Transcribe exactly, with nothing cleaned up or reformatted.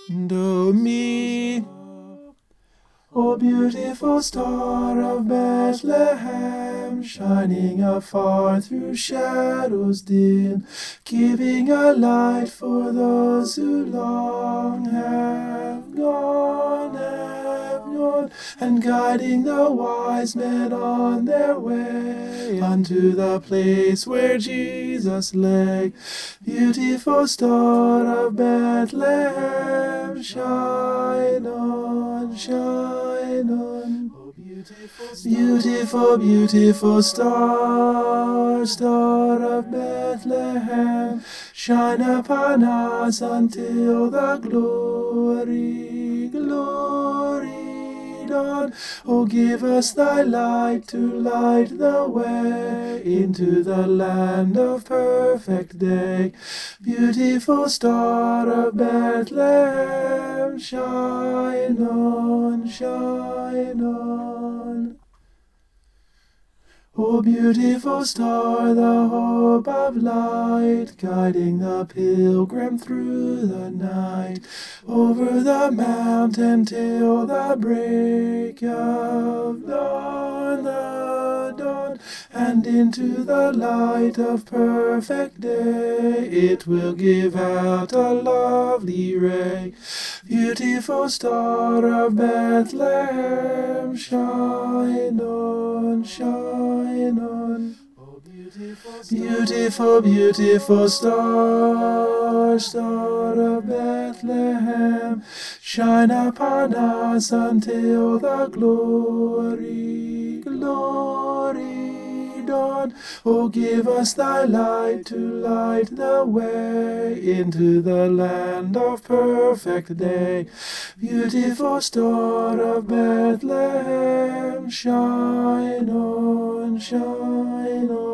and oh me. O beautiful star of Bethlehem, shining afar through shadows dim, giving a light for those who long have gone, have gone, and guiding the wise men on their way unto the place where Jesus lay. Beautiful star of Bethlehem, shine on, shine on. Oh, beautiful, beautiful, beautiful star, star of Bethlehem, shine upon us until the glory, glory dawn. Oh, give us thy light to light the way into the land of perfect day. Beautiful star of Bethlehem, shine on, shine on. O beautiful star, the hope of light, guiding the pilgrim through the night, over the mountain till the break of dawn, the dawn, and into the light of perfect day, it will give out a lovely ray. Beautiful star of Bethlehem, shine on, shine on. Oh, beautiful, beautiful, beautiful star, star of Bethlehem, shine upon us until the glory, glory dawn. Oh, give us thy light to light the way into the land of perfect day. Beautiful star of Bethlehem, shine on, shine on.